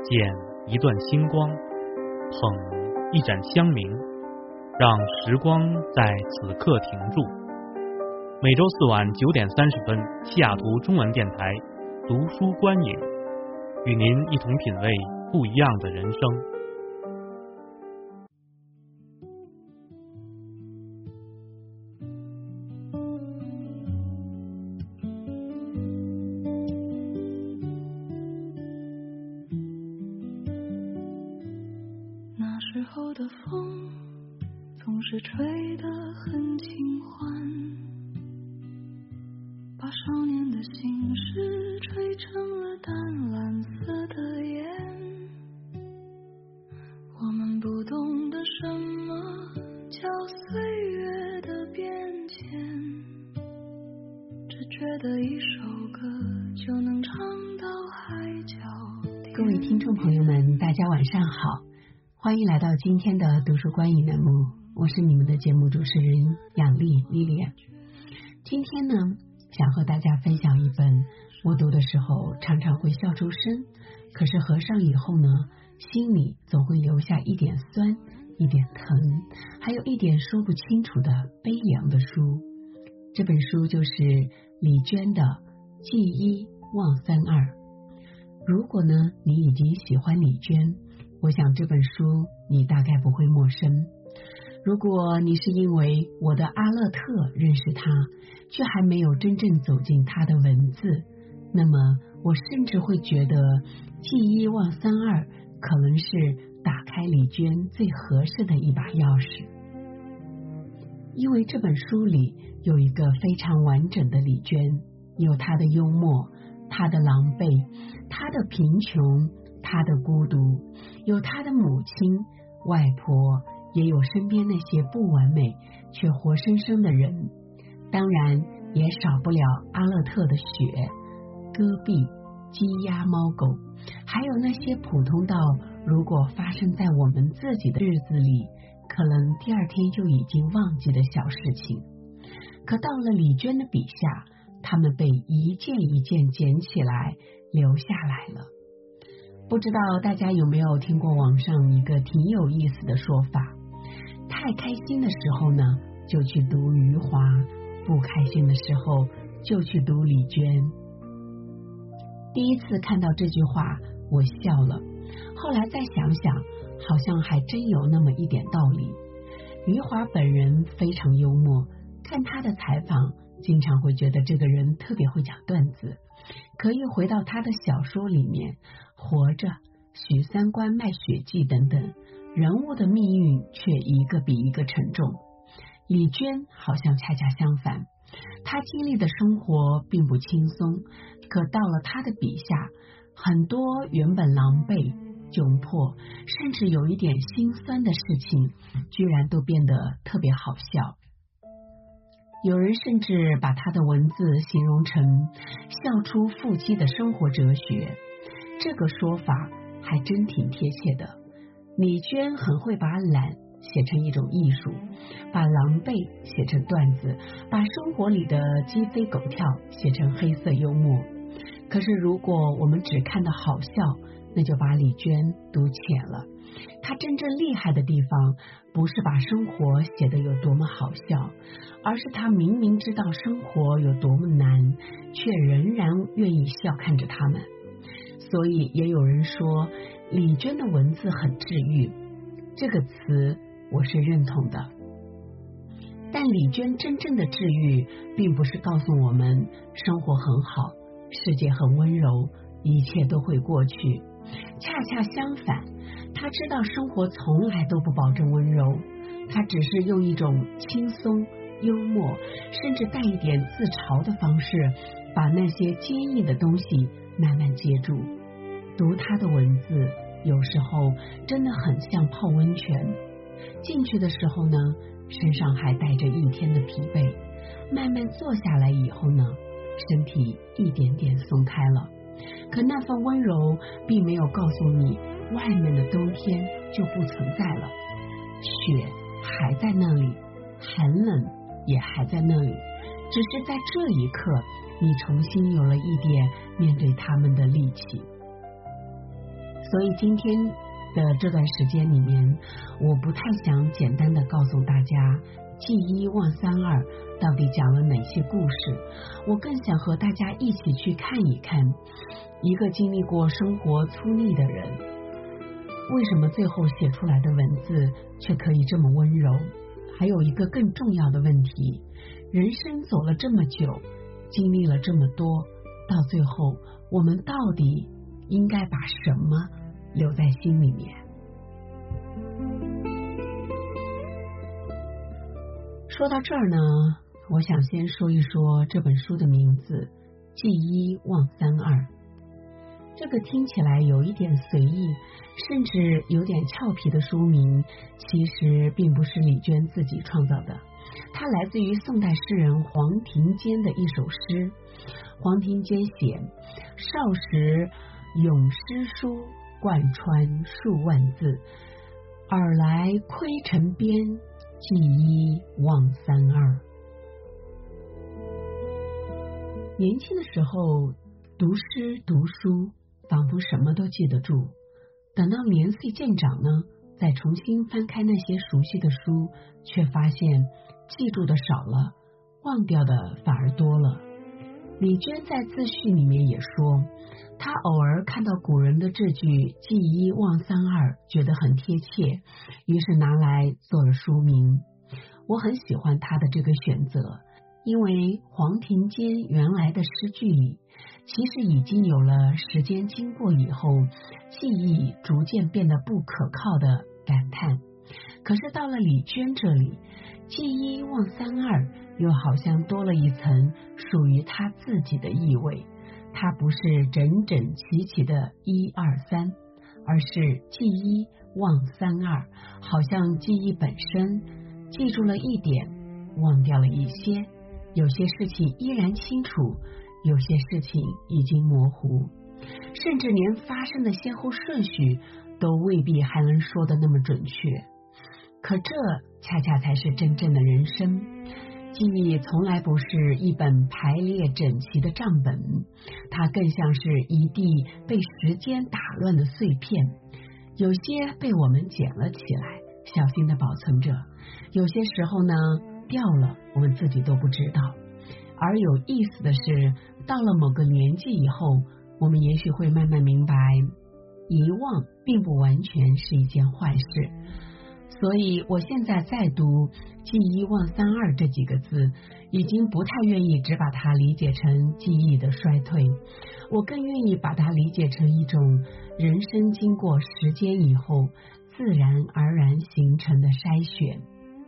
剪一段星光，捧一盏香茗，让时光在此刻停住。每周四晚9点30分，西雅图中文电台读书观影，与您一同品味不一样的人生。 那时候的风总是吹得很轻缓，把少年的心事吹成了淡蓝色的烟。我们不懂得什么叫岁月的变迁，只觉得一首歌就能唱到海角天。 各位听众朋友们，大家晚上好，欢迎来到今天的读书观影栏目，我是你们的节目主持人杨丽 Lilian。 今天呢，想和大家分享一本我读的时候常常会笑出声，可是合上以后呢，心里总会留下一点酸，一点疼，还有一点说不清楚的悲凉的书。这本书就是李娟的《记一忘三二》。如果呢，你已经喜欢李娟，我想这本书你大概不会陌生。如果你是因为我的阿勒特认识他，却还没有真正走进他的文字，那么我甚至会觉得记一忘三二可能是打开李娟最合适的一把钥匙。因为这本书里有一个非常完整的李娟，有她的幽默，她的狼狈，她的贫穷，她的孤独，有她的母亲、外婆，也有身边那些不完美却活生生的人，当然也少不了阿勒特的雪、戈壁、鸡鸭猫狗，还有那些普通到如果发生在我们自己的日子里，可能第二天就已经忘记的小事情。可到了李娟的笔下，他们被一件一件捡起来留下来了。不知道大家有没有听过网上一个挺有意思的说法，太开心的时候呢，就去读余华，不开心的时候就去读李娟。第一次看到这句话我笑了，后来再想想，好像还真有那么一点道理。余华本人非常幽默，看他的采访经常会觉得这个人特别会讲段子，可以回到他的小说里面，活着、许三观卖血记等等，人物的命运却一个比一个沉重。李娟好像恰恰相反，她经历的生活并不轻松，可到了她的笔下，很多原本狼狈、窘迫，甚至有一点心酸的事情，居然都变得特别好笑。有人甚至把他的文字形容成笑出腹肌的生活哲学，这个说法还真挺贴切的。李娟很会把懒写成一种艺术，把狼狈写成段子，把生活里的鸡飞狗跳写成黑色幽默。可是如果我们只看到好笑，那就把李娟读浅了。她真正厉害的地方，不是把生活写得有多么好笑，而是她明明知道生活有多么难，却仍然愿意笑看着他们。所以也有人说李娟的文字很治愈，这个词我是认同的。但李娟真正的治愈，并不是告诉我们生活很好，世界很温柔，一切都会过去。恰恰相反，她知道生活从来都不保证温柔，她只是用一种轻松、幽默，甚至带一点自嘲的方式，把那些坚硬的东西慢慢接住。读她的文字，有时候真的很像泡温泉，进去的时候呢，身上还带着一天的疲惫，慢慢坐下来以后呢，身体一点点松开了。可那份温柔并没有告诉你外面的冬天就不存在了，雪还在那里，寒冷也还在那里，只是在这一刻，你重新有了一点面对他们的力气。 所以今天的这段时间里面，我不太想简单的告诉大家记一忘三二到底讲了哪些故事，我更想和大家一起去看一看一个经历过生活粗粝的人，为什么最后写出来的文字却可以这么温柔。还有一个更重要的问题，人生走了这么久，经历了这么多，到最后我们到底应该把什么留在心里面？说到这儿呢，我想先说一说这本书的名字记一忘三二。这个听起来有一点随意，甚至有点俏皮的书名，其实并不是李娟自己创造的，它来自于宋代诗人黄庭坚的一首诗。黄庭坚写：少时咏诗书，贯穿数万字，尔来窥尘边，记一忘三二。年轻的时候读诗读书，仿佛什么都记得住，等到年岁渐长呢，再重新翻开那些熟悉的书，却发现记住的少了，忘掉的反而多了。李娟在自序里面也说，她偶尔看到古人的这句记一忘三二，觉得很贴切，于是拿来做了书名。我很喜欢她的这个选择，因为黄庭坚原来的诗句里其实已经有了时间经过以后记忆逐渐变得不可靠的感叹，可是到了李娟这里，记一忘三二又好像多了一层属于他自己的意味。它不是整整齐齐的一二三，而是记一忘三二，好像记忆本身记住了一点，忘掉了一些，有些事情依然清楚，有些事情已经模糊，甚至连发生的先后顺序都未必还能说得那么准确。可这恰恰才是真正的人生。记忆从来不是一本排列整齐的账本，它更像是一地被时间打乱的碎片，有些被我们捡了起来，小心地保存着，有些时候呢掉了，我们自己都不知道。而有意思的是，到了某个年纪以后，我们也许会慢慢明白，遗忘并不完全是一件坏事。所以我现在再读记一忘三二这几个字，已经不太愿意只把它理解成记忆的衰退，我更愿意把它理解成一种人生经过时间以后自然而然形成的筛选。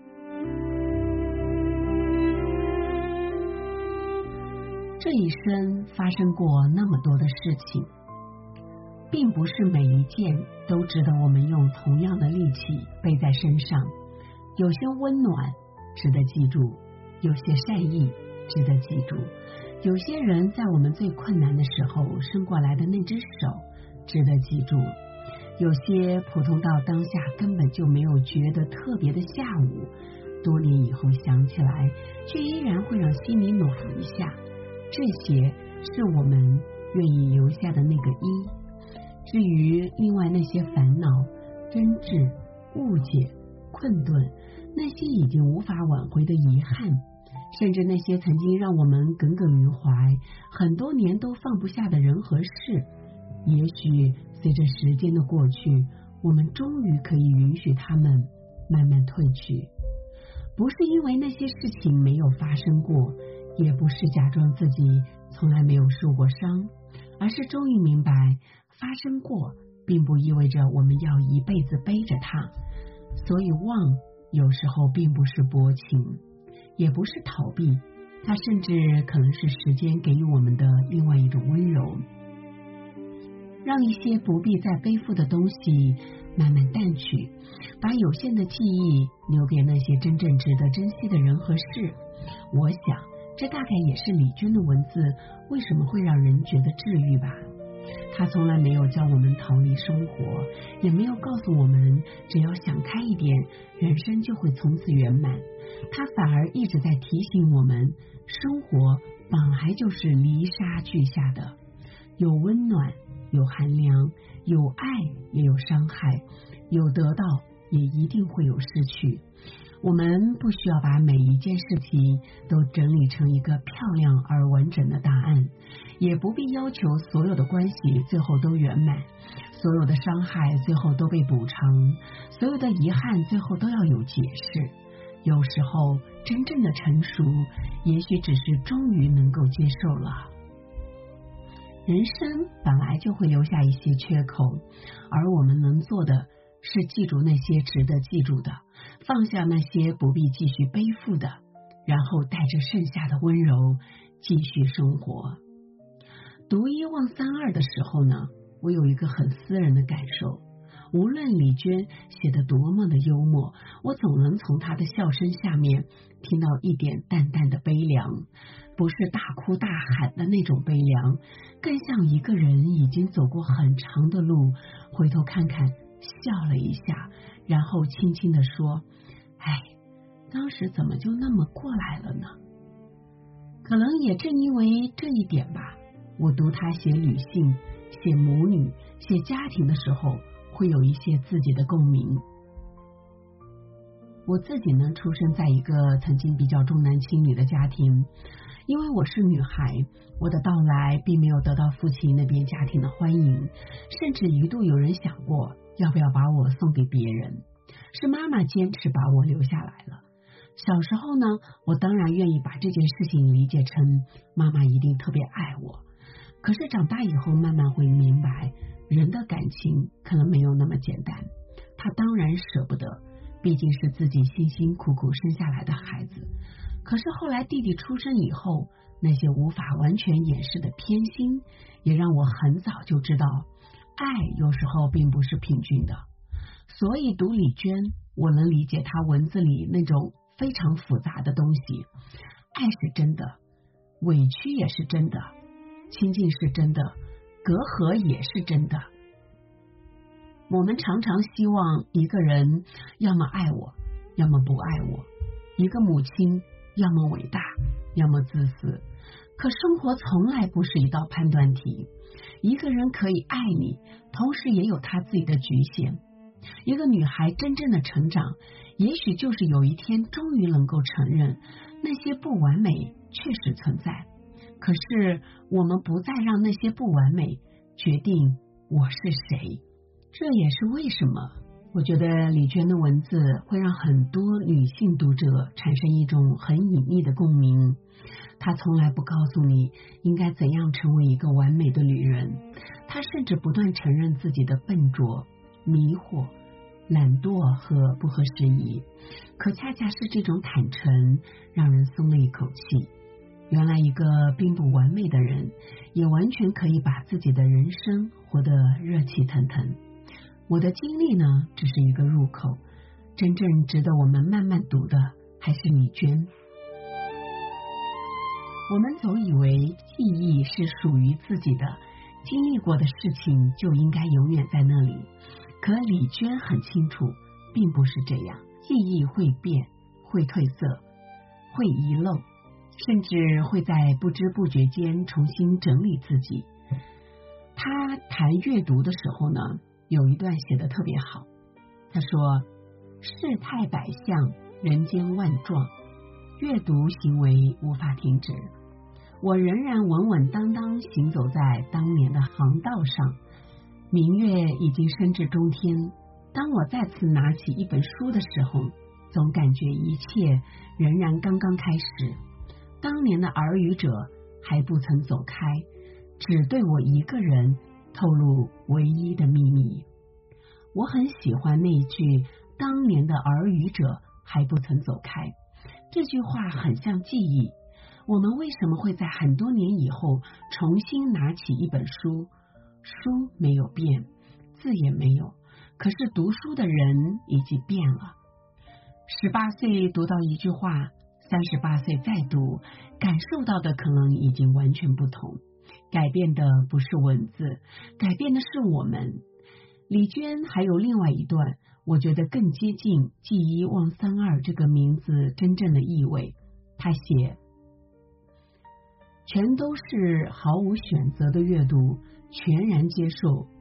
这一生发生过那么多的事情，并不是每一件都值得我们用同样的力气背在身上，有些温暖值得记住，有些善意值得记住，有些人在我们最困难的时候伸过来的那只手值得记住，有些普通到当下根本就没有觉得特别的下午，多年以后想起来却依然会让心里暖一下，这些是我们愿意留下的那个一。至于另外那些烦恼、争执、误解、困顿，那些已经无法挽回的遗憾，甚至那些曾经让我们耿耿于怀很多年都放不下的人和事，也许随着时间的过去，我们终于可以允许他们慢慢褪去。不是因为那些事情没有发生过，也不是假装自己从来没有受过伤，而是终于明白，发生过并不意味着我们要一辈子背着它。所以忘有时候并不是薄情，也不是逃避，它甚至可能是时间给予我们的另外一种温柔，让一些不必再背负的东西慢慢淡去，把有限的记忆留给那些真正值得珍惜的人和事。我想这大概也是李娟的文字为什么会让人觉得治愈吧。他从来没有教我们逃离生活，也没有告诉我们只要想开一点，人生就会从此圆满。他反而一直在提醒我们，生活本来就是离沙俱下的，有温暖，有寒凉， 有爱也有伤害，有得到也一定会有失去。我们不需要把每一件事情都整理成一个漂亮而完整的答案，也不必要求所有的关系最后都圆满，所有的伤害最后都被补偿，所有的遗憾最后都要有解释。有时候真正的成熟，也许只是终于能够接受了。人生本来就会留下一些缺口，而我们能做的是记住那些值得记住的，放下那些不必继续背负的，然后带着剩下的温柔继续生活。读一忘三二的时候呢，我有一个很私人的感受，无论李娟写得多么的幽默，我总能从她的笑声下面听到一点淡淡的悲凉，不是大哭大喊的那种悲凉，更像一个人已经走过很长的路，回头看看，笑了一下，然后轻轻地说，哎，当时怎么就那么过来了呢？可能也正因为这一点吧，我读他写女性、写母女、写家庭的时候，会有一些自己的共鸣。我自己呢，出生在一个曾经比较重男轻女的家庭，因为我是女孩，我的到来并没有得到父亲那边家庭的欢迎，甚至一度有人想过要不要把我送给别人，是妈妈坚持把我留下来了。小时候呢，我当然愿意把这件事情理解成妈妈一定特别爱我，可是长大以后慢慢会明白，人的感情可能没有那么简单，他当然舍不得，毕竟是自己辛辛苦苦生下来的孩子。可是后来弟弟出生以后，那些无法完全掩饰的偏心，也让我很早就知道，爱有时候并不是平均的。所以读李娟，我能理解她文字里那种非常复杂的东西。爱是真的，委屈也是真的，亲近是真的，隔阂也是真的。我们常常希望一个人要么爱我，要么不爱我，一个母亲要么伟大，要么自私。可生活从来不是一道判断题，一个人可以爱你，同时也有他自己的局限。一个女孩真正的成长，也许就是有一天终于能够承认那些不完美确实存在，可是我们不再让那些不完美决定我是谁。这也是为什么我觉得李娟的文字会让很多女性读者产生一种很隐秘的共鸣。她从来不告诉你应该怎样成为一个完美的女人，她甚至不断承认自己的笨拙、迷惑、懒惰和不合时宜，可恰恰是这种坦诚让人松了一口气。原来一个并不完美的人，也完全可以把自己的人生活得热气腾腾。我的经历呢，只是一个入口，真正值得我们慢慢读的还是李娟。我们总以为记忆是属于自己的，经历过的事情就应该永远在那里，可李娟很清楚并不是这样，记忆会变，会褪色，会遗漏，甚至会在不知不觉间重新整理自己。他谈阅读的时候呢，有一段写得特别好，他说，世态百象，人间万状，阅读行为无法停止，我仍然稳稳当当行走在当年的航道上。明月已经升至中天，当我再次拿起一本书的时候，总感觉一切仍然刚刚开始，当年的耳语者还不曾走开，只对我一个人透露唯一的秘密。我很喜欢那一句当年的耳语者还不曾走开，这句话很像记忆。我们为什么会在很多年以后重新拿起一本书，书没有变，字也没有，可是读书的人已经变了。18岁读到一句话，38岁再读，感受到的可能已经完全不同。改变的不是文字，改变的是我们。李娟还有另外一段，我觉得更接近记一忘三二这个名字真正的意味。他写，全都是毫无选择的阅读，全然接受，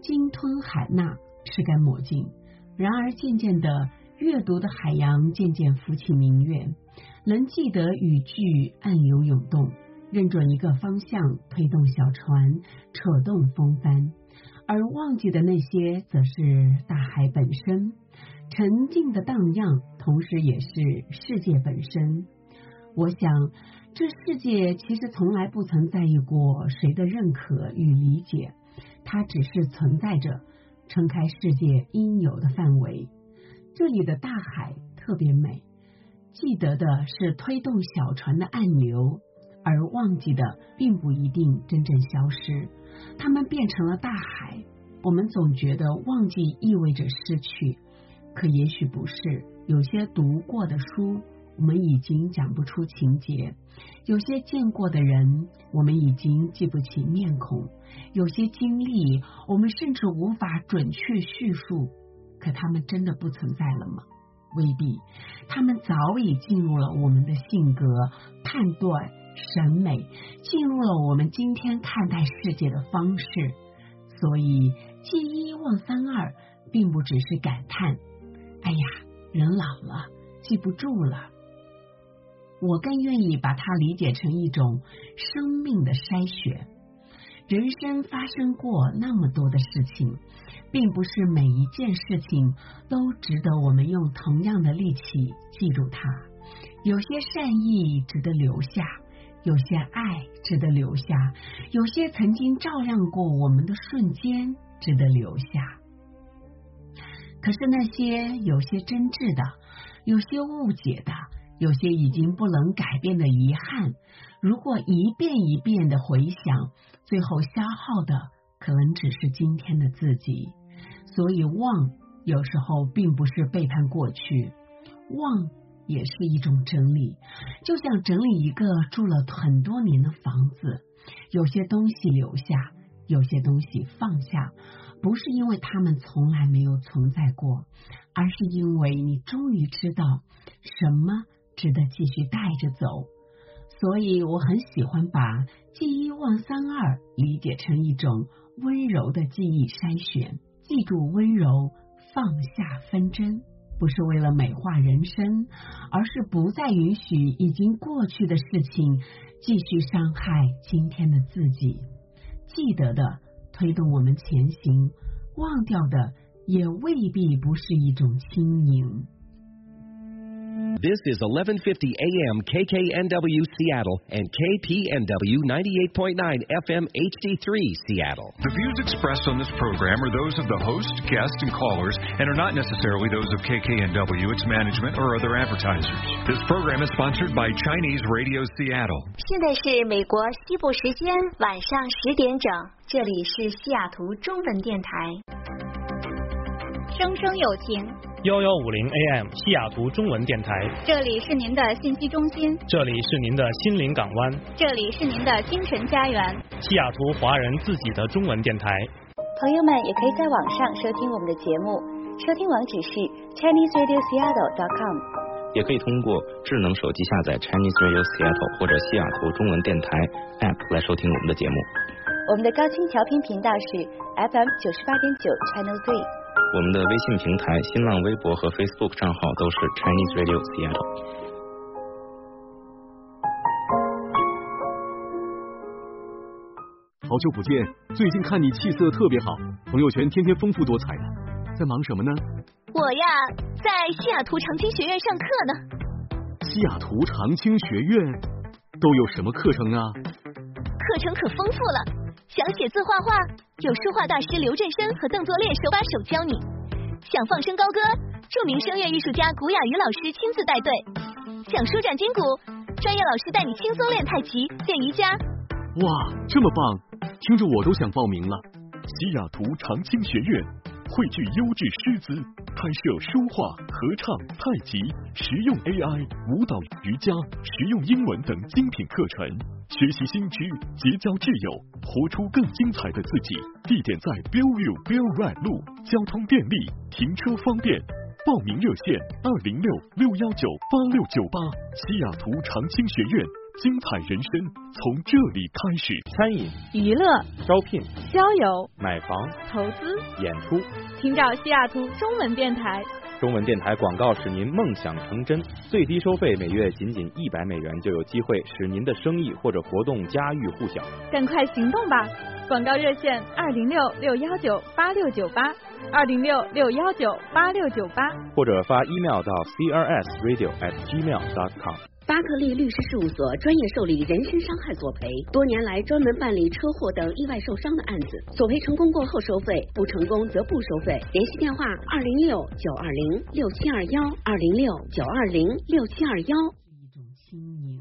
鲸吞海纳，吃干抹净。然而渐渐的，阅读的海洋渐渐浮起明月，能记得语句暗流涌动，认准一个方向，推动小船，扯动风帆。而忘记的那些，则是大海本身，沉静的荡漾，同时也是世界本身。我想，这世界其实从来不曾在意过谁的认可与理解，它只是存在着，撑开世界应有的范围。这里的大海特别美，记得的是推动小船的暗流，而忘记的并不一定真正消失，它们变成了大海。我们总觉得忘记意味着失去，可也许不是。有些读过的书，我们已经讲不出情节；有些见过的人，我们已经记不起面孔；有些经历，我们甚至无法准确叙述。可他们真的不存在了吗？未必，他们早已进入了我们的性格、判断、审美，进入了我们今天看待世界的方式。所以记一忘三二，并不只是感叹哎呀，人老了，记不住了。我更愿意把它理解成一种生命的筛选。人生发生过那么多的事情，并不是每一件事情都值得我们用同样的力气记住它。有些善意值得留下，有些爱值得留下，有些曾经照亮过我们的瞬间值得留下。可是那些有些真挚的，有些误解的，有些已经不能改变的遗憾，如果一遍一遍的回想，最后消耗的可能只是今天的自己。所以忘有时候并不是背叛过去，忘也是一种整理，就像整理一个住了很多年的房子，有些东西留下，有些东西放下，不是因为它们从来没有存在过，而是因为你终于知道什么值得继续带着走。所以我很喜欢把记一忘三二理解成一种温柔的记忆筛选，记住温柔，放下纷争，不是为了美化人生，而是不再允许已经过去的事情继续伤害今天的自己。记得的推动我们前行，忘掉的也未必不是一种轻盈。 This is 1150 AM KKNW Seattle and KPNW 98.9 FM HD3 Seattle. The views expressed on this program are those of the host, guests, and callers and are not necessarily those of KKNW, its management, or other advertisers. This program is sponsored by Chinese Radio Seattle. 现在是美国西部时间晚上10点整，这里是西雅图中文电台。 声声有情 1150 AM 西雅图中文电台， 这里是您的信息中心， 这里是您的心灵港湾， 这里是您的精神家园， 西雅图华人自己的中文电台。 朋友们也可以在网上收听我们的节目，收听网址是 ChineseRadioSeattle.com， 也可以通过智能手机下载 Chinese Radio Seattle 或者西雅图中文电台 App 来收听我们的节目。 我们的高清调频频道是 FM 98.9 Channel 3。 我们的微信平台、新浪微博和 Facebook 账号都是 Chinese Radio Seattle。 好久不见，最近看你气色特别好，朋友圈天天丰富多彩的，在忙什么呢？ 我呀，在西雅图长青学院上课呢。 西雅图长青学院都有什么课程啊？ 课程可丰富了。想写字画画，有书画大师刘振生和邓作烈手把手教你；想放声高歌，著名声乐艺术家古雅瑜老师亲自带队；想舒展筋骨，专业老师带你轻松练太极、练瑜伽。 哇，这么棒，听着我都想报名了。 西雅图长青学院汇聚优质师资，开设书画、合唱、太极、实用 AI、舞蹈、瑜伽、实用英文等精品课程，学习新知，结交挚友，活出更精彩的自己。地点在 Bellevue Bell Red 路，交通便利，停车方便。报名热线206-619-8698。西雅图长青学院精彩人生从这里开始。 餐饮、 娱乐、 招聘、 交友、 买房、 投资、 演出， 请找西雅图中文电台。 中文电台广告使您梦想成真，最低收费每月仅$100就有机会使您的生意或者活动家喻户晓。 赶快行动吧！广告热线206-619-8698，206-619-8698， 或者发 email 到 crsradio@gmail.com。 巴克利律师事务所专业受理人身伤害索赔，多年来专门办理车祸等意外受伤的案子，索赔成功过后收费，不成功则不收费。联系电话206-920-6721，206-920-6721。 一种轻盈。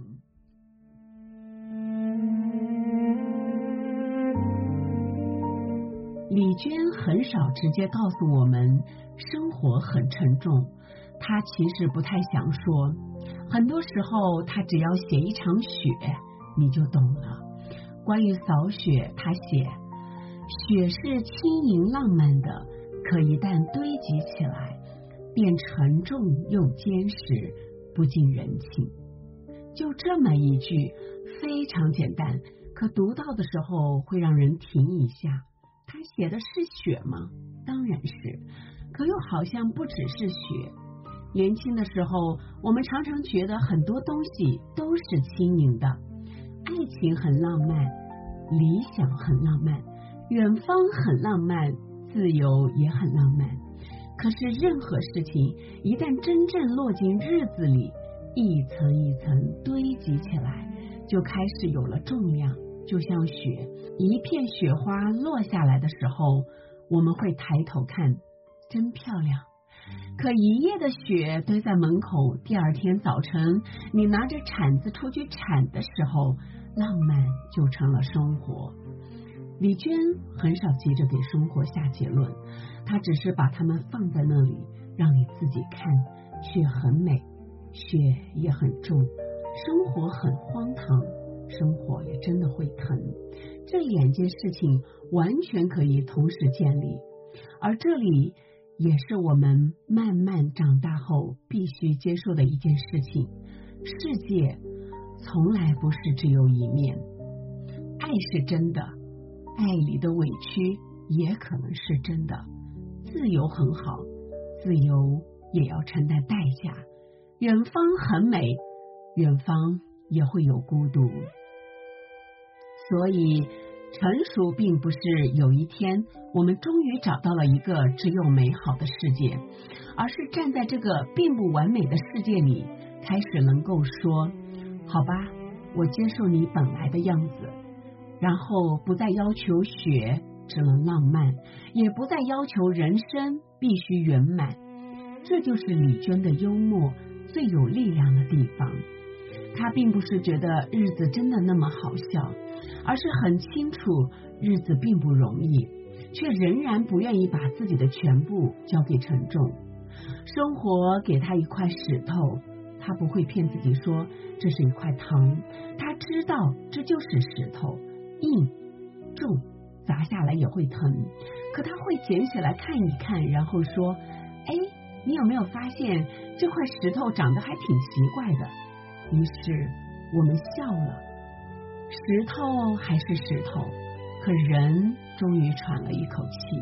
李娟很少直接告诉我们生活很沉重，她其实不太想说，很多时候她只要写一场雪你就懂了。关于扫雪，她写雪是轻盈浪漫的，可一旦堆积起来便沉重又坚实，不近人情。就这么一句非常简单，可读到的时候会让人停一下。他写的是雪吗？当然是，可又好像不只是雪。年轻的时候，我们常常觉得很多东西都是轻盈的，爱情很浪漫，理想很浪漫，远方很浪漫，自由也很浪漫。可是任何事情一旦真正落进日子里，一层一层堆积起来，就开始有了重量。就像雪，一片雪花落下来的时候，我们会抬头看，真漂亮。可一夜的雪堆在门口，第二天早晨你拿着铲子出去铲的时候，浪漫就成了生活。李娟很少急着给生活下结论，她只是把它们放在那里让你自己看。雪很美，雪也很重，生活很荒唐，生活也真的会疼，这两件事情完全可以同时建立，而这里也是我们慢慢长大后必须接受的一件事情。世界从来不是只有一面，爱是真的，爱里的委屈也可能是真的，自由很好，自由也要承担代价，远方很美，远方也会有孤独。所以成熟并不是有一天我们终于找到了一个只有美好的世界，而是站在这个并不完美的世界里，开始能够说好吧，我接受你本来的样子，然后不再要求雪只能浪漫，也不再要求人生必须圆满。这就是李娟的幽默最有力量的地方。她并不是觉得日子真的那么好笑，而是很清楚日子并不容易，却仍然不愿意把自己的全部交给沉重。生活给她一块石头，她不会骗自己说这是一块糖，她知道这就是石头，硬重，砸下来也会疼，可她会捡起来看一看，然后说哎，你有没有发现这块石头长得还挺奇怪的？于是我们笑了，石头还是石头，可人终于喘了一口气。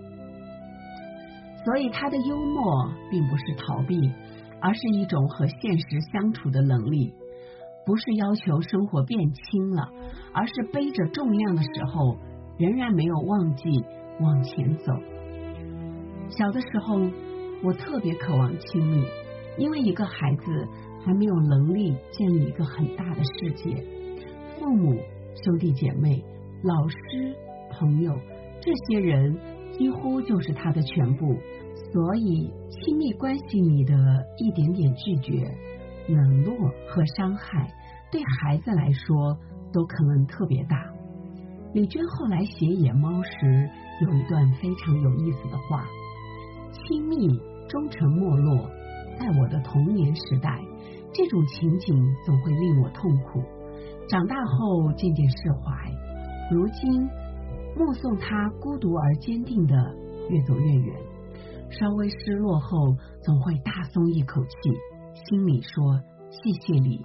所以他的幽默并不是逃避，而是一种和现实相处的能力，不是要求生活变轻了，而是背着重量的时候仍然没有忘记往前走。小的时候我特别渴望亲密，因为一个孩子还没有能力建立一个很大的世界，父母、兄弟姐妹、老师、朋友，这些人几乎就是他的全部。所以亲密关系里的一点点拒绝、冷落和伤害，对孩子来说都可能特别大。李娟后来写《野猫》时有一段非常有意思的话：亲密终成没落，在我的童年时代，这种情景总会令我痛苦，长大后渐渐释怀，如今目送他孤独而坚定的越走越远，稍微失落后总会大松一口气，心里说谢谢你，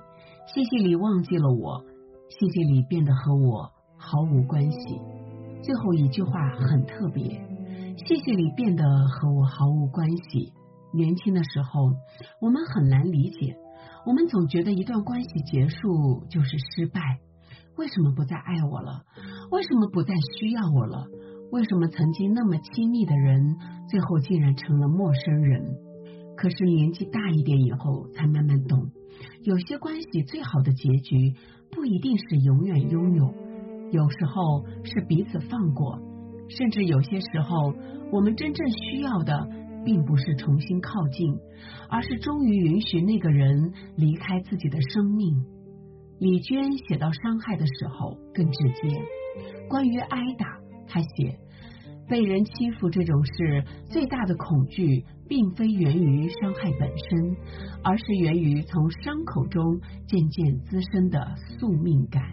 西西里忘记了我，西西里变得和我毫无关系。最后一句话很特别，西西里变得和我毫无关系。年轻的时候，我们很难理解，我们总觉得一段关系结束就是失败。为什么不再爱我了？为什么不再需要我了？为什么曾经那么亲密的人，最后竟然成了陌生人？可是年纪大一点以后，才慢慢懂，有些关系最好的结局，不一定是永远拥有，有时候是彼此放过，甚至有些时候，我们真正需要的，并不是重新靠近，而是终于允许那个人离开自己的生命。李娟写到伤害的时候更直接，关于挨打，她写被人欺负这种事，最大的恐惧并非源于伤害本身，而是源于从伤口中渐渐滋生的宿命感。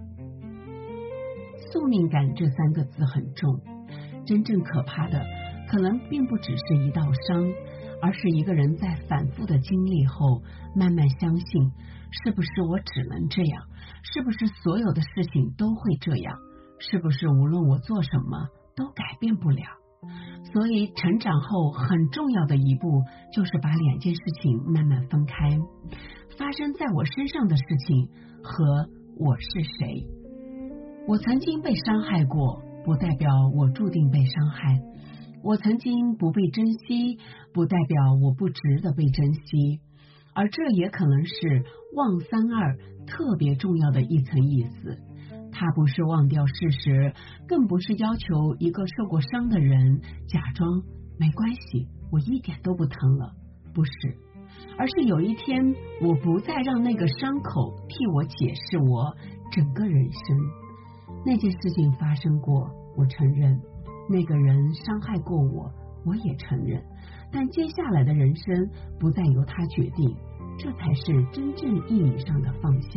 宿命感这3个字很重，真正可怕的可能并不只是一道伤，而是一个人在反复的经历后，慢慢相信，是不是我只能这样？是不是所有的事情都会这样？是不是无论我做什么都改变不了？所以成长后很重要的一步，就是把2件事情慢慢分开。发生在我身上的事情和我是谁。我曾经被伤害过，不代表我注定被伤害。我曾经不被珍惜，不代表我不值得被珍惜。而这也可能是忘32特别重要的一层意思。它不是忘掉事实，更不是要求一个受过伤的人假装没关系，我一点都不疼了，不是，而是有一天我不再让那个伤口替我解释我整个人生。那件事情发生过，我承认，那个人伤害过我，我也承认，但接下来的人生不再由他决定，这才是真正意义上的放下。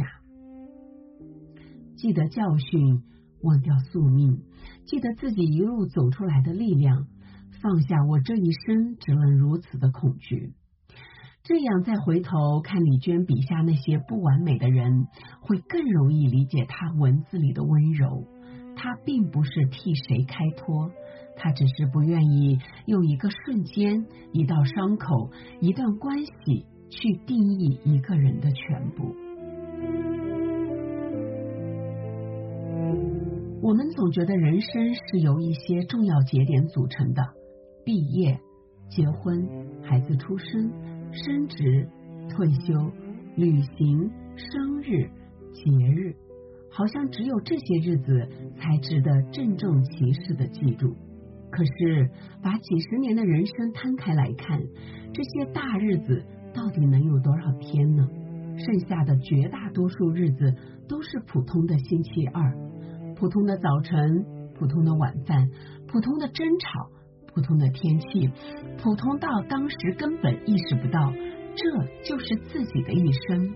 记得教训，忘掉宿命，记得自己一路走出来的力量，放下我这一生只能如此的恐惧。这样再回头看李娟笔下那些不完美的人，会更容易理解她文字里的温柔。她并不是替谁开脱，她只是不愿意用一个瞬间、一道伤口、一段关系去定义一个人的全部。我们总觉得人生是由一些重要节点组成的，毕业、结婚、孩子出生、升职、退休、旅行、生日、节日，好像只有这些日子才值得郑重其事的记住。可是把几十年的人生摊开来看，这些大日子到底能有多少天呢？剩下的绝大多数日子都是普通的星期二，普通的早晨，普通的晚饭，普通的争吵，普通的天气，普通到当时根本意识不到，这就是自己的一生。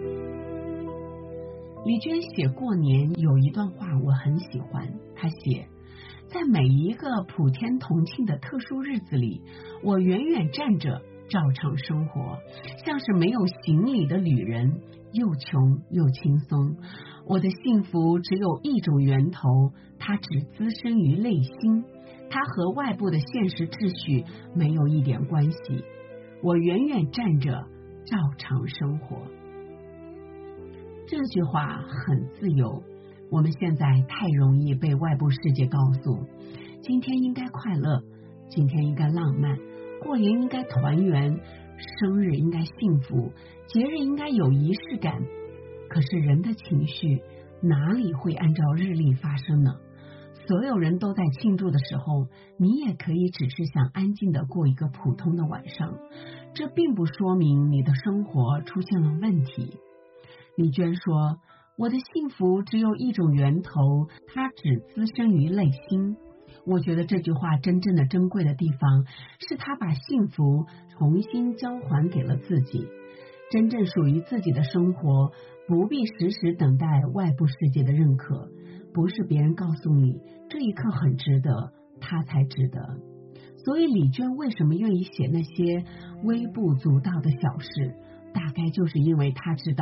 李娟写过年有一段话我很喜欢，她写，在每一个普天同庆的特殊日子里，我远远站着照常生活，像是没有行李的旅人，又穷又轻松。我的幸福只有一种源头，它只滋生于内心，它和外部的现实秩序没有一点关系。我远远站着照常生活。这句话很自由，我们现在太容易被外部世界告诉，今天应该快乐，今天应该浪漫，过年应该团圆，生日应该幸福，节日应该有仪式感。可是人的情绪哪里会按照日历发生呢？所有人都在庆祝的时候，你也可以只是想安静的过一个普通的晚上，这并不说明你的生活出现了问题。李娟说，我的幸福只有一种源头，它只滋生于内心。我觉得这句话真正的珍贵的地方，是他把幸福重新交还给了自己。真正属于自己的生活，不必时时等待外部世界的认可，不是别人告诉你这一刻很值得，他才值得。所以李娟为什么愿意写那些微不足道的小事，大概就是因为他知道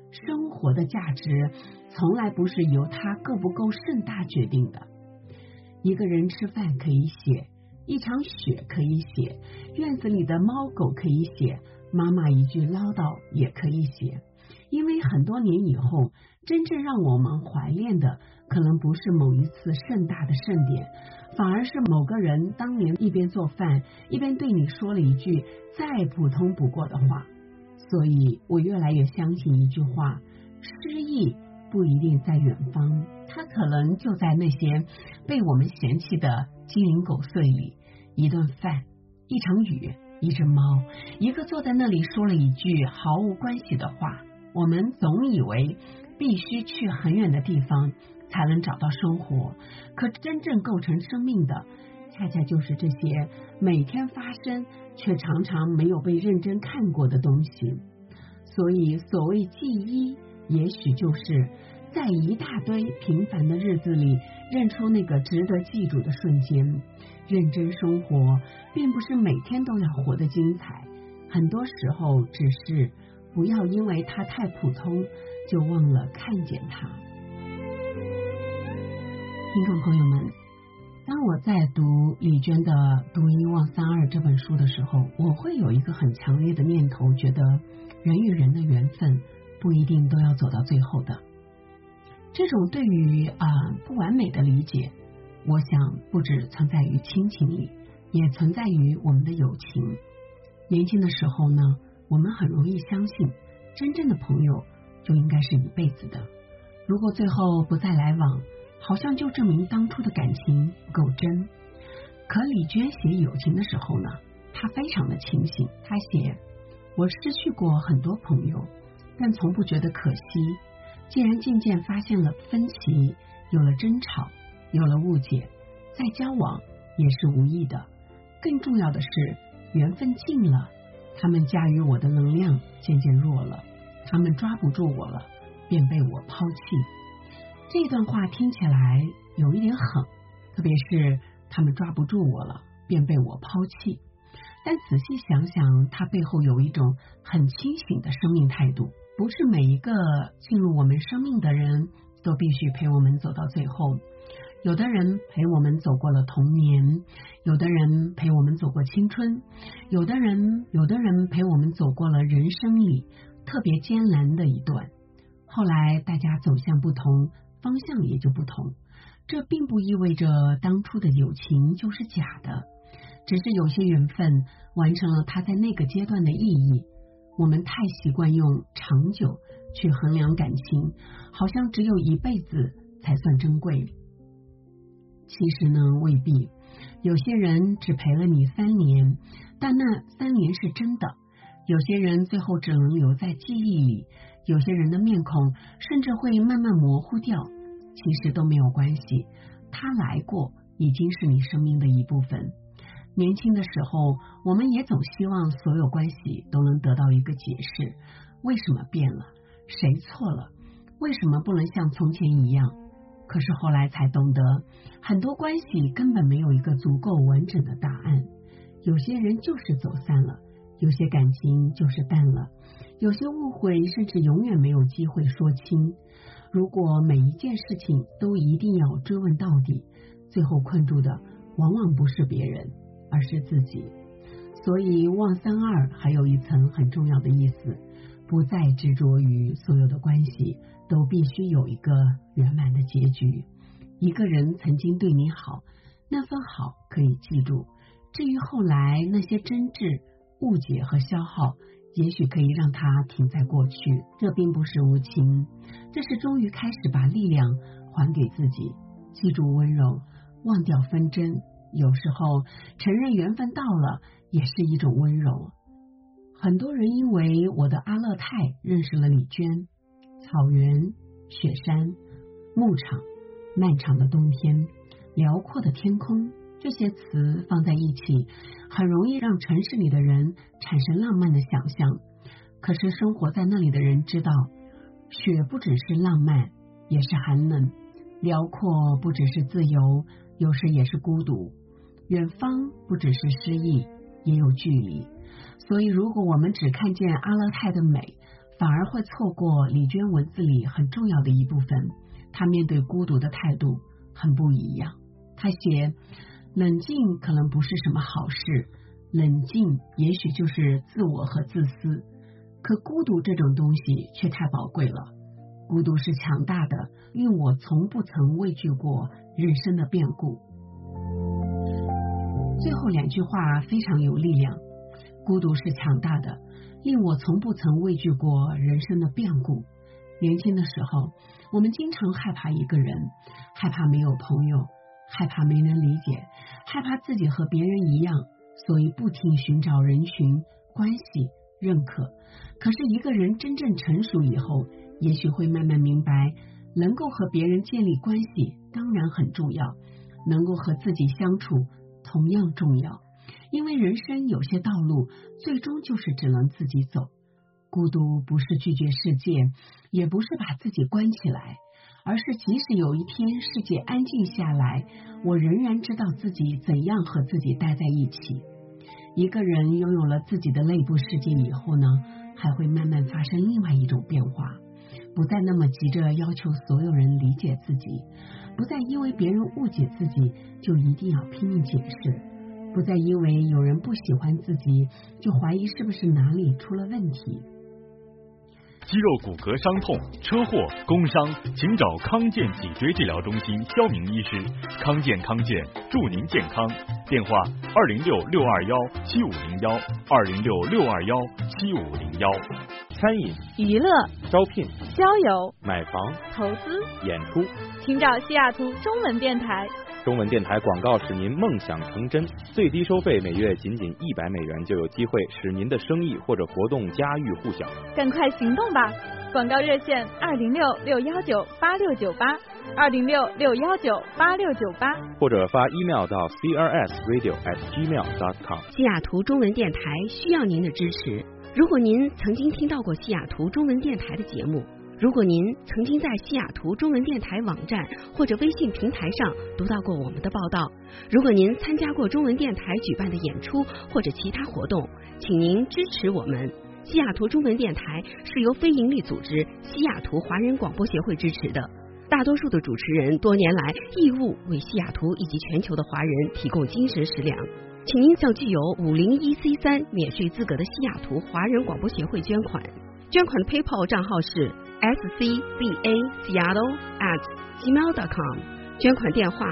生活的价值从来不是由它够不够盛大决定的。一个人吃饭可以写，一场雪可以写，院子里的猫狗可以写，妈妈一句唠叨也可以写。因为很多年以后，真正让我们怀念的可能不是某一次盛大的盛典，反而是某个人当年一边做饭一边对你说了一句再普通不过的话。所以我越来越相信一句话，诗意不一定在远方，它可能就在那些被我们嫌弃的鸡零狗碎里。一顿饭，一场雨，一只猫，一个坐在那里说了一句毫无关系的话。我们总以为必须去很远的地方才能找到生活，可真正构成生命的恰恰就是这些每天发生却常常没有被认真看过的东西。所以所谓记忆，也许就是在一大堆平凡的日子里认出那个值得记住的瞬间。认真生活并不是每天都要活得精彩，很多时候只是不要因为它太普通就忘了看见它。听众朋友们，当我在读李娟的《读一忘三二》这本书的时候，我会有一个很强烈的念头，觉得人与人的缘分不一定都要走到最后的。这种对于不完美的理解，我想不只存在于亲情里，也存在于我们的友情。年轻的时候呢，我们很容易相信真正的朋友就应该是一辈子的，如果最后不再来往，好像就证明当初的感情不够真。可李娟写友情的时候呢，她非常的清醒。她写，我失去过很多朋友，但从不觉得可惜。既然渐渐发现了分歧，有了争吵，有了误解，再交往也是无益的。更重要的是缘分尽了，他们驾驭我的能量渐渐弱了，他们抓不住我了，便被我抛弃。这段话听起来有一点狠，特别是他们抓不住我了，便被我抛弃。但仔细想想，它背后有一种很清醒的生命态度。不是每一个进入我们生命的人都必须陪我们走到最后，有的人陪我们走过了童年，有的人陪我们走过青春，有的人陪我们走过了人生里特别艰难的一段。后来大家走向不同，方向也就不同。这并不意味着当初的友情就是假的，只是有些缘分完成了它在那个阶段的意义。我们太习惯用长久去衡量感情，好像只有一辈子才算珍贵。其实呢，未必。有些人只陪了你3年，但那3年是真的。有些人最后只能留在记忆里，有些人的面孔甚至会慢慢模糊掉。其实都没有关系，他来过已经是你生命的一部分。年轻的时候，我们也总希望所有关系都能得到一个解释，为什么变了？谁错了？为什么不能像从前一样？可是后来才懂得，很多关系根本没有一个足够完整的答案。有些人就是走散了，有些感情就是淡了，有些误会甚至永远没有机会说清。如果每一件事情都一定要追问到底，最后困住的往往不是别人，而是自己。所以忘三二还有一层很重要的意思，不再执着于所有的关系都必须有一个圆满的结局。一个人曾经对你好，那份好可以记住，至于后来那些争执、误解和消耗，也许可以让它停在过去。这并不是无情，这是终于开始把力量还给自己。记住温柔，忘掉纷争，有时候承认缘分到了也是一种温柔。很多人因为我的阿勒泰认识了李娟。草原、雪山、牧场、漫长的冬天、辽阔的天空，这些词放在一起，很容易让城市里的人产生浪漫的想象。可是生活在那里的人知道，雪不只是浪漫，也是寒冷；辽阔不只是自由，有时也是孤独；远方不只是诗意，也有距离。所以如果我们只看见阿勒泰的美， 反而会错过李娟文字里很重要的一部分。她面对孤独的态度很不一样。她写，冷静可能不是什么好事，冷静也许就是自我和自私，可孤独这种东西却太宝贵了。孤独是强大的，令我从不曾畏惧过人生的变故。最后2句话非常有力量，孤独是强大的，令我从不曾畏惧过人生的变故。年轻的时候，我们经常害怕一个人，害怕没有朋友，害怕没人理解，害怕自己和别人一样，所以不停寻找人群、关系、认可。可是一个人真正成熟以后，也许会慢慢明白，能够和别人建立关系当然很重要，能够和自己相处同样重要。因为人生有些道路最终就是只能自己走。孤独不是拒绝世界，也不是把自己关起来，而是即使有一天世界安静下来，我仍然知道自己怎样和自己待在一起。一个人拥有了自己的内部世界以后呢，还会慢慢发生另外一种变化，不再那么急着要求所有人理解自己，不再因为别人误解自己就一定要拼命解释，不再因为有人不喜欢自己就怀疑是不是哪里出了问题。 肌肉骨骼伤痛、车祸、工伤，请找康健脊椎治疗中心肖明医师。康健祝您健康。电话206-621-7501，206-621-7501。 餐饮、 娱乐、 招聘、 交友、 买房、 投资、 演出， 请找西雅图中文电台。 中文电台广告使您梦想成真，最低收费每月仅仅100美元，就有机会使您的生意或者活动家喻户晓。 赶快行动吧！广告热线206-619-8698，206-619-8698， 或者发 email 到 crsradio@gmail.com。 西雅图中文电台需要您的支持。如果您曾经听到过西雅图中文电台的节目，如果您曾经在西雅图中文电台网站或者微信平台上读到过我们的报道，如果您参加过中文电台举办的演出或者其他活动，请您支持我们。西雅图中文电台是由非营利组织西雅图华人广播协会支持的，大多数的主持人多年来义务为西雅图以及全球的华人提供精神食粮。请您向具有501C3免税资格的西雅图华人广播协会捐款，捐款的 PayPal 账号是sccaseattle@gmail.com， 捐款电话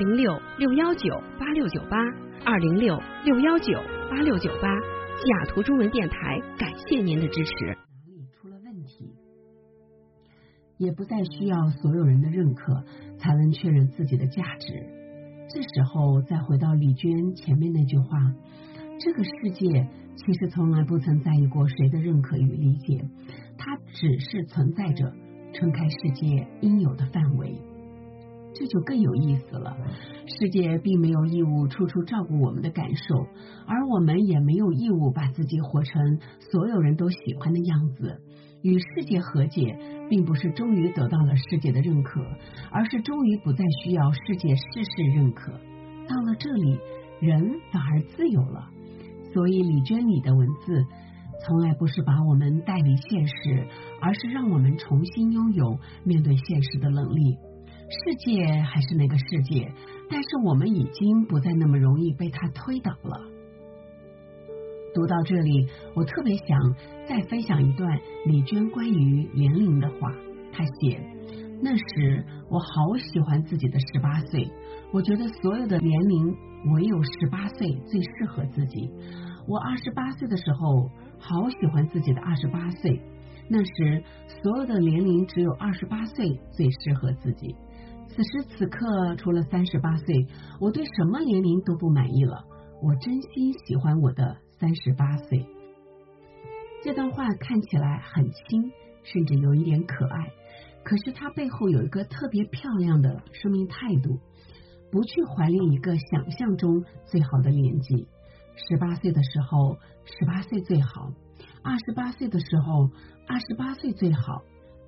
206-619-8698，206-619-8698。西雅图中文电台感谢您的支持。 哪里出了问题，也不再需要所有人的认可才能确认自己的价值。这时候再回到李娟前面那句话，这个世界其实从来不曾在意过谁的认可与理解，它只是存在着，撑开世界应有的范围。这就更有意思了，世界并没有义务处处照顾我们的感受，而我们也没有义务把自己活成所有人都喜欢的样子。与世界和解，并不是终于得到了世界的认可，而是终于不再需要世界事事认可。到了这里，人反而自由了。所以李娟里的文字从来不是把我们带离现实，而是让我们重新拥有面对现实的能力。世界还是那个世界，但是我们已经不再那么容易被它推倒了。读到这里，我特别想再分享一段李娟关于年龄的话。她写，那时我好喜欢自己的18岁，我觉得所有的年龄唯有18岁最适合自己。我28岁的时候好喜欢自己的28岁，那时所有的年龄只有28岁最适合自己。此时此刻，除了38岁，我对什么年龄都不满意了。我真心喜欢我的38岁。这段话看起来很轻，甚至有一点可爱，可是它背后有一个特别漂亮的生命态度，不去怀念一个想象中最好的年纪。18岁的时候18岁最好，28岁的时候28岁最好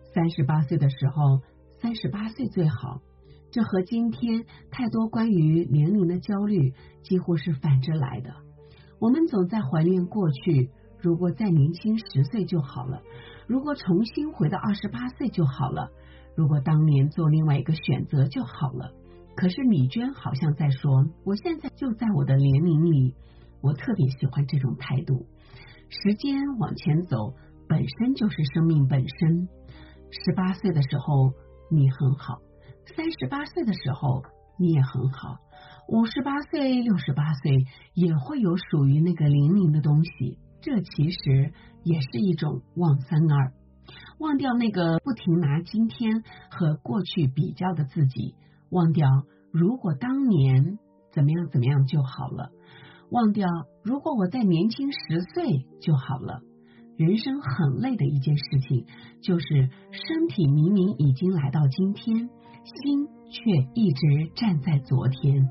，38岁的时候38岁最好。这和今天太多关于年龄的焦虑几乎是反着来的。我们总在怀念过去，如果再年轻10岁就好了， 如果重新回到28岁就好了，如果当年做另外一个选择就好了。可是李娟好像在说，我现在就在我的年龄里。我特别喜欢这种态度。时间往前走本身就是生命本身。18岁的时候你很好，38岁的时候你也很好，58岁68岁也会有属于那个年龄的东西。这其实也是一种忘32，忘掉那个不停拿今天和过去比较的自己，忘掉如果当年怎么样怎么样就好了，忘掉如果我再年轻10岁就好了。人生很累的一件事情，就是身体明明已经来到今天，心却一直站在昨天。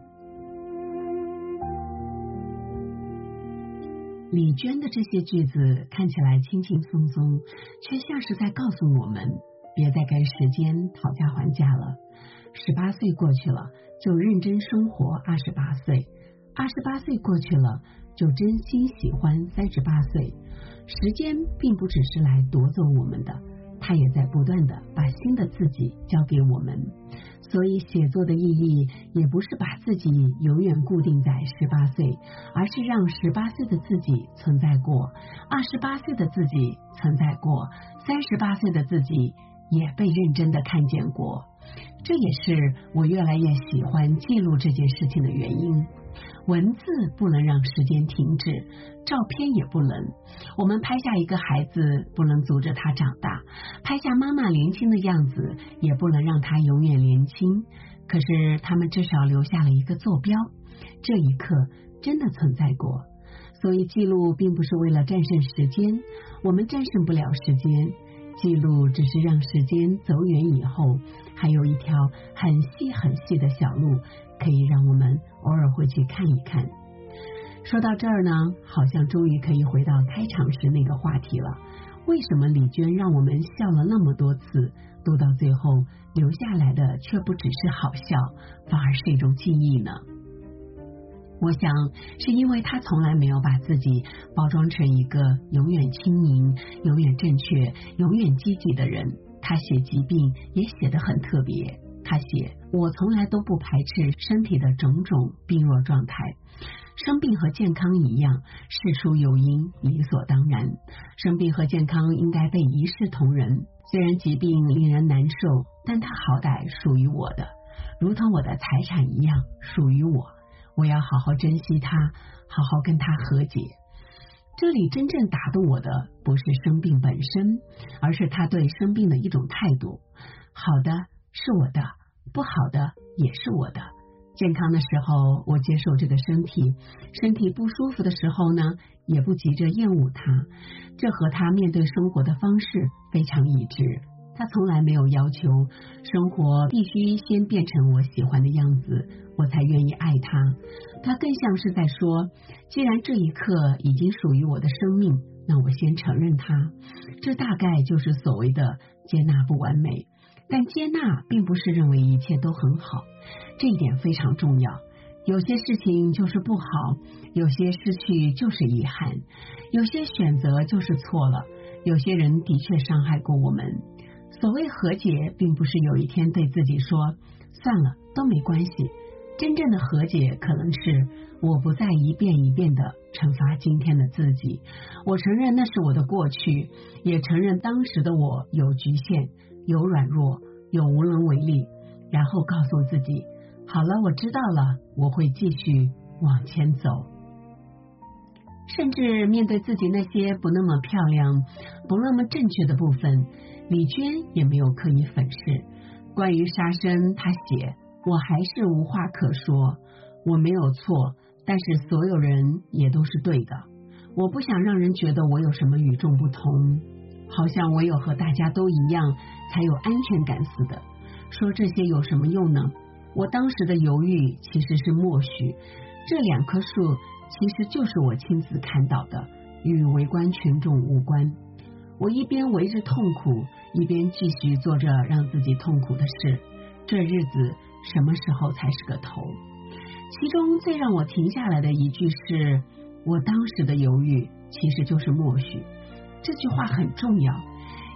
李娟的这些句子看起来轻轻松松，却像是在告诉我们，别再跟时间讨价还价了。18岁过去了，就认真生活28岁；28岁过去了，就真心喜欢38岁。时间并不只是来夺走我们的，它也在不断的把新的自己交给我们。所以写作的意义也不是把自己永远固定在18岁，而是让18岁的自己存在过，28岁的自己存在过，38岁的自己也被认真的看见过。这也是我越来越喜欢记录这件事情的原因。文字不能让时间停止，照片也不能。我们拍下一个孩子，不能阻止他长大；拍下妈妈年轻的样子，也不能让他永远年轻。可是他们至少留下了一个坐标，这一刻真的存在过。所以记录并不是为了战胜时间，我们战胜不了时间，记录只是让时间走远以后，还有一条很细很细的小路，可以让我们偶尔回去看一看。说到这儿呢，好像终于可以回到开场时那个话题了。为什么李娟让我们笑了那么多次，读到最后留下来的却不只是好笑，反而是一种记忆呢？我想是因为他从来没有把自己包装成一个永远轻盈、永远正确、永远积极的人。他写疾病也写得很特别，他写我从来都不排斥身体的种种病弱状态，生病和健康一样，事出有因，理所当然。生病和健康应该被一视同仁。虽然疾病令人难受，但它好歹属于我的，如同我的财产一样属于我。我要好好珍惜它，好好跟它和解。这里真正打动我的不是生病本身，而是他对生病的一种态度。好的是我的，不好的也是我的。健康的时候我接受这个身体，身体不舒服的时候呢，也不急着厌恶它。这和他面对生活的方式非常一致。他从来没有要求生活必须先变成我喜欢的样子，我才愿意爱他。他更像是在说，既然这一刻已经属于我的生命，那我先承认它。这大概就是所谓的接纳不完美，但接纳并不是认为一切都很好，这一点非常重要。有些事情就是不好，有些失去就是遗憾，有些选择就是错了，有些人的确伤害过我们。所谓和解，并不是有一天对自己说算了都没关系，真正的和解可能是我不再一遍一遍的惩罚今天的自己，我承认那是我的过去，也承认当时的我有局限，有软弱，有无能为力，然后告诉自己好了，我知道了，我会继续往前走。甚至面对自己那些不那么漂亮、不那么正确的部分，李娟也没有刻意粉饰。关于杀生，她写我还是无话可说，我没有错，但是所有人也都是对的。我不想让人觉得我有什么与众不同，好像我有和大家都一样才有安全感似的。说这些有什么用呢？我当时的犹豫其实是默许，这2棵树其实就是我亲自看到的，与围观群众无关。我一边围着痛苦，一边继续做着让自己痛苦的事，这日子什么时候才是个头？其中最让我停下来的一句是，我当时的犹豫其实就是默许。这句话很重要，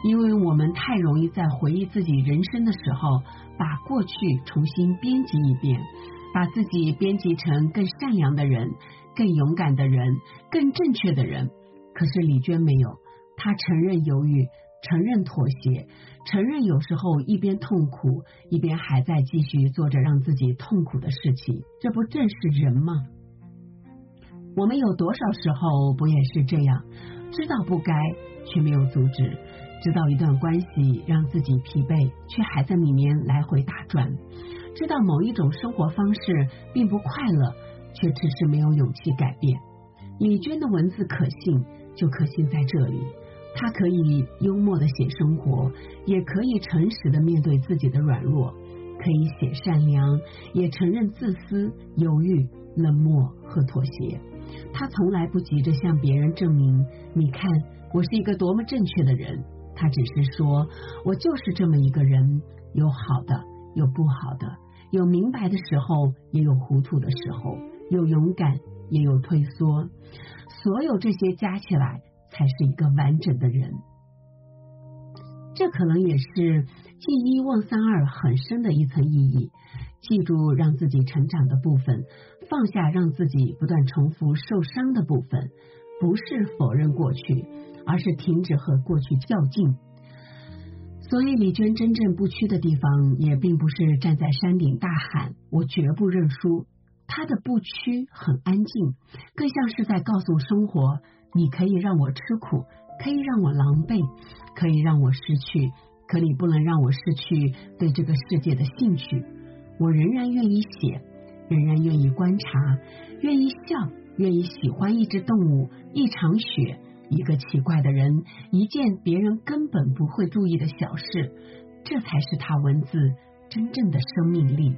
因为我们太容易在回忆自己人生的时候，把过去重新编辑一遍，把自己编辑成更善良的人，更勇敢的人，更正确的人。可是李娟没有，她承认犹豫，承认妥协，承认有时候一边痛苦，一边还在继续做着让自己痛苦的事情，这不正是人吗？我们有多少时候不也是这样，知道不该却没有阻止，知道一段关系让自己疲惫，却还在里面来回打转，知道某一种生活方式并不快乐，却迟迟没有勇气改变。李娟的文字可信，就可信在这里，她可以幽默的写生活，也可以诚实的面对自己的软弱，可以写善良，也承认自私、犹豫、冷漠和妥协。她从来不急着向别人证明，你看我是一个多么正确的人，她只是说，我就是这么一个人，有好的，有不好的，有明白的时候，也有糊涂的时候，有勇敢，也有退缩，所有这些加起来才是一个完整的人。这可能也是记一忘三二很深的一层意义，记住让自己成长的部分，放下让自己不断重复受伤的部分，不是否认过去，而是停止和过去较劲。所以李娟真正不屈的地方，也并不是站在山顶大喊我绝不认输，她的不屈很安静，更像是在告诉生活，你可以让我吃苦，可以让我狼狈，可以让我失去，可你不能让我失去对这个世界的兴趣。我仍然愿意写，仍然愿意观察，愿意笑，愿意喜欢一只动物，一场雪，一个奇怪的人，一件别人根本不会注意的小事，这才是他文字真正的生命力。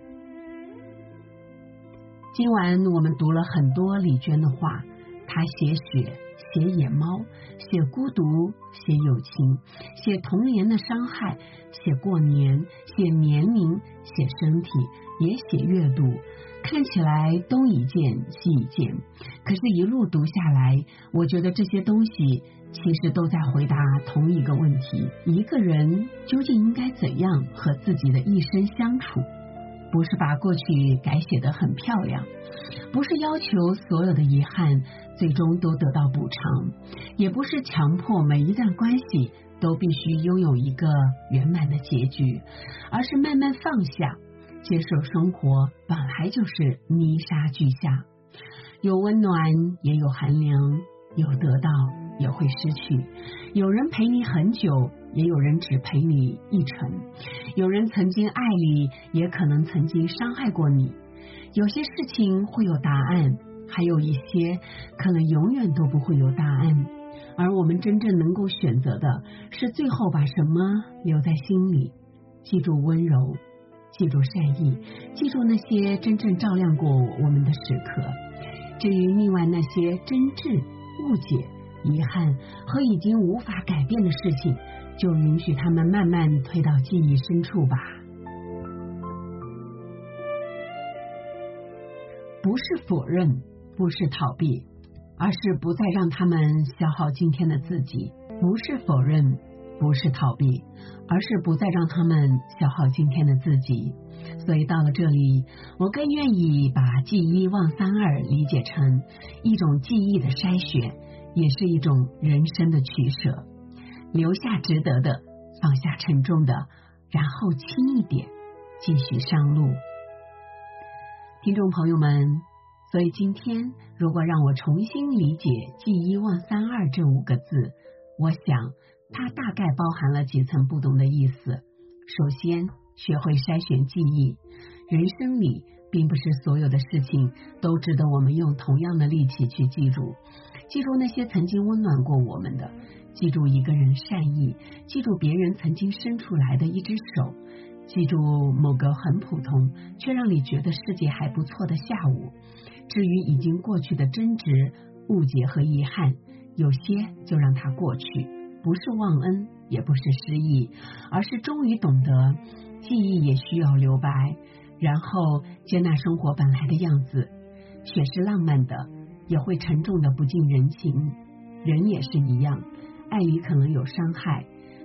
今晚我们读了很多李娟的话，她写雪，写野猫，写孤独，写友情，写童年的伤害，写过年，写年龄，写身体，也写阅读，看起来东一件西一件，可是一路读下来，我觉得这些东西其实都在回答同一个问题，一个人究竟应该怎样和自己的一生相处。不是把过去改写得很漂亮，不是要求所有的遗憾最终都得到补偿，也不是强迫每一段关系都必须拥有一个圆满的结局，而是慢慢放下，接受生活本来就是泥沙俱下，有温暖也有寒凉，有得到也会失去，有人陪你很久，也有人只陪你一程，有人曾经爱你，也可能曾经伤害过你，有些事情会有答案，还有一些可能永远都不会有答案，而我们真正能够选择的是最后把什么留在心里，记住温柔，记住善意，记住那些真正照亮过我们的时刻。至于另外那些真挚、误解、遗憾和已经无法改变的事情，就允许他们慢慢推到记忆深处吧。不是否认，不是逃避，而是不再让他们消耗今天的自己。不是否认，不是逃避，而是不再让他们消耗今天的自己。所以到了这里，我更愿意把记一忘三二理解成一种记忆的筛选，也是一种人生的取舍，留下值得的，放下沉重的，然后轻一点，继续上路。听众朋友们，所以今天如果让我重新理解记一忘三二这5个字，我想它大概包含了几层不同的意思。首先，学会筛选记忆，人生里并不是所有的事情都值得我们用同样的力气去记住，记住那些曾经温暖过我们的，记住一个人善意，记住别人曾经伸出来的一只手，记住某个很普通却让你觉得世界还不错的下午。至于已经过去的争执、误解和遗憾，有些就让它过去，不是忘恩，也不是失忆，而是终于懂得记忆也需要留白，然后接纳生活本来的样子。雪是浪漫的，也会沉重的不近人情，人也是一样，爱里可能有伤害，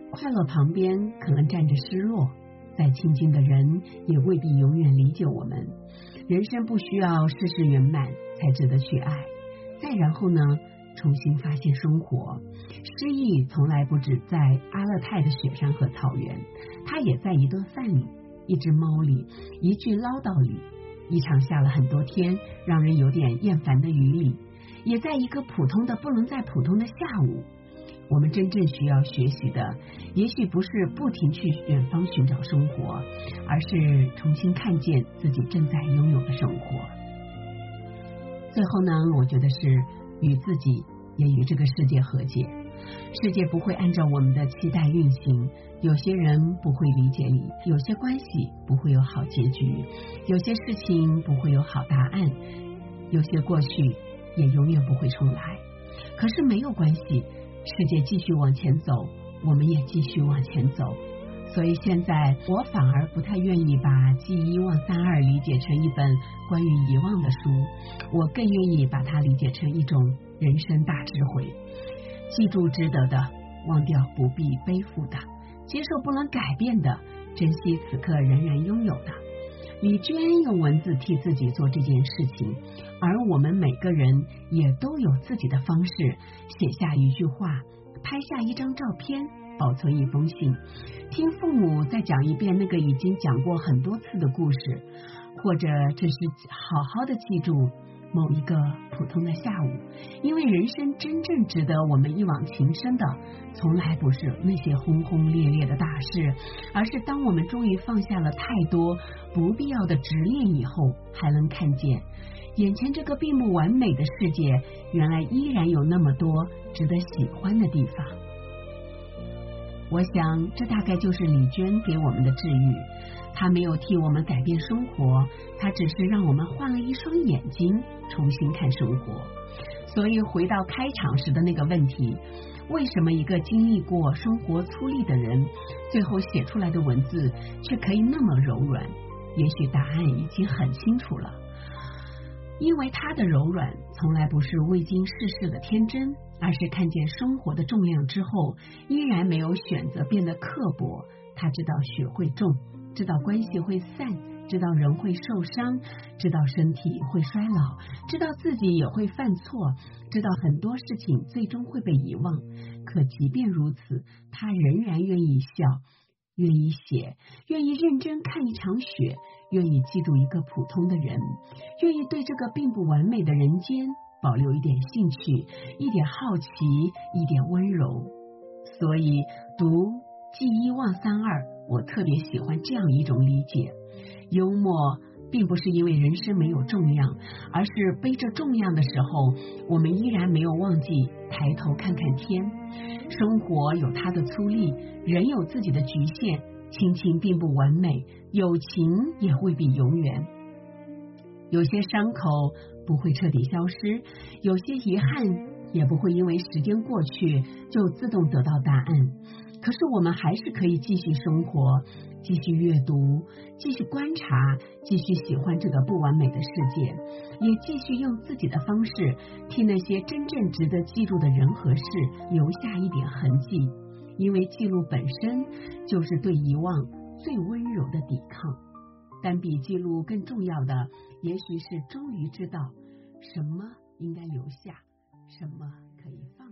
快乐旁边可能站着失落，再亲近的人也未必永远理解我们。人生不需要事事圆满才值得去爱。再然后呢，重新发现生活。诗意从来不止在阿勒泰的雪山和草原，它也在一顿饭里，一只猫里，一句唠叨里，一场下了很多天让人有点厌烦的雨里，也在一个普通的不能再普通的下午。我们真正需要学习的，也许不是不停去远方寻找生活，而是重新看见自己正在拥有的生活。最后呢，我觉得是与自己也与这个世界和解。世界不会按照我们的期待运行，有些人不会理解你，有些关系不会有好结局，有些事情不会有好答案，有些过去也永远不会重来。可是没有关系，世界继续往前走，我们也继续往前走。所以现在我反而不太愿意把《记一忘三二》理解成一本关于遗忘的书，我更愿意把它理解成一种人生大智慧。记住值得的，忘掉不必背负的，接受不能改变的，珍惜此刻仍然拥有的。李娟用文字替自己做这件事情，而我们每个人也都有自己的方式，写下一句话，拍下一张照片，保存一封信，听父母再讲一遍那个已经讲过很多次的故事，或者只是好好的记住某一个普通的下午。因为人生真正值得我们一往情深的，从来不是那些轰轰烈烈的大事，而是当我们终于放下了太多不必要的执念以后，还能看见眼前这个并不完美的世界，原来依然有那么多值得喜欢的地方。我想这大概就是李娟给我们的治愈，她没有替我们改变生活，她只是让我们换了一双眼睛，重新看生活。所以回到开场时的那个问题，为什么一个经历过生活粗粝的人，最后写出来的文字却可以那么柔软？也许答案已经很清楚了，因为他的柔软从来不是未经世事的天真，而是看见生活的重量之后，依然没有选择变得刻薄。他知道雪会重，知道关系会散，知道人会受伤，知道身体会衰老，知道自己也会犯错，知道很多事情最终会被遗忘。可即便如此，他仍然愿意笑，愿意写，愿意认真看一场雪，愿意记住一个普通的人，愿意对这个并不完美的人间保留一点兴趣，一点好奇，一点温柔。所以读记一忘三二，我特别喜欢这样一种理解。幽默并不是因为人生没有重量，而是背着重量的时候，我们依然没有忘记抬头看看天。生活有它的粗粝，人有自己的局限，亲情并不完美，友情也未必永远。有些伤口不会彻底消失，有些遗憾也不会因为时间过去就自动得到答案。可是我们还是可以继续生活，继续阅读，继续观察，继续喜欢这个不完美的世界，也继续用自己的方式替那些真正值得记住的人和事留下一点痕迹。因为记录本身就是对遗忘最温柔的抵抗。但比记录更重要的，也许是终于知道什么应该留下，什么可以放